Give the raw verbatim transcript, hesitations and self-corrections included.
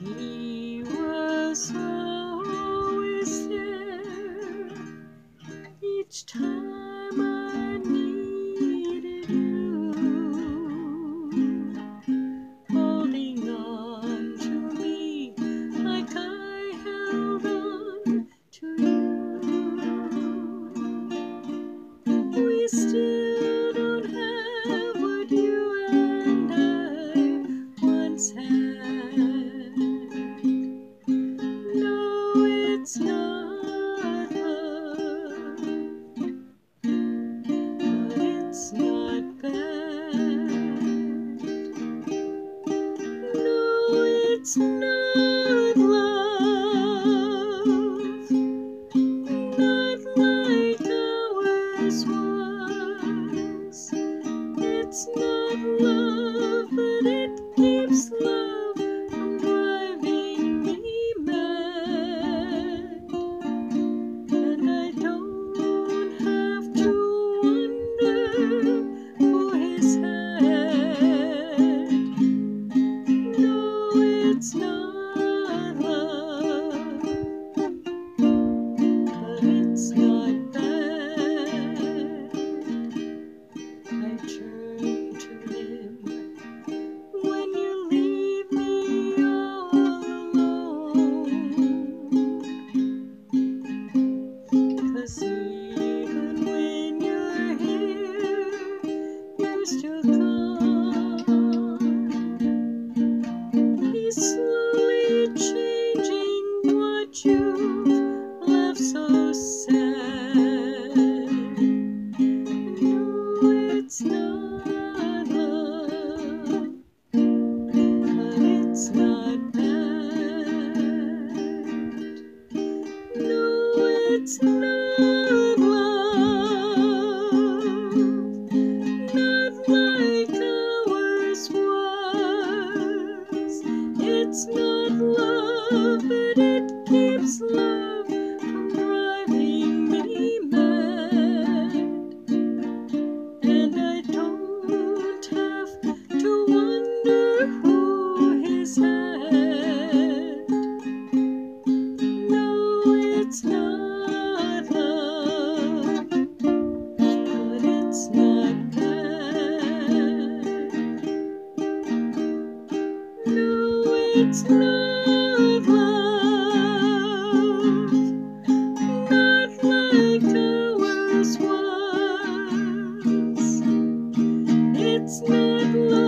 He was always there each time I needed you, holding on to me like I held on to you. We still don't have what you and I once had. No, it's not love, but it's not bad. No, it's not love, not like ours was. It's not love, but it keeps love from driving me mad. And I don't have to wonder who has had. No, it's not love, but it's not bad. I turn to him when you leave me all alone, 'cause even when you're here, you're still gone. He's slowly changing what you've left so sad. No, it's not love, but it's not bad. No, it's not love, not like ours was. It's not love, but it keeps love from driving me mad. And I don't have to wonder who has had. No, it's not love, but it's not bad. No, it's not love, not like ours was. It's not love.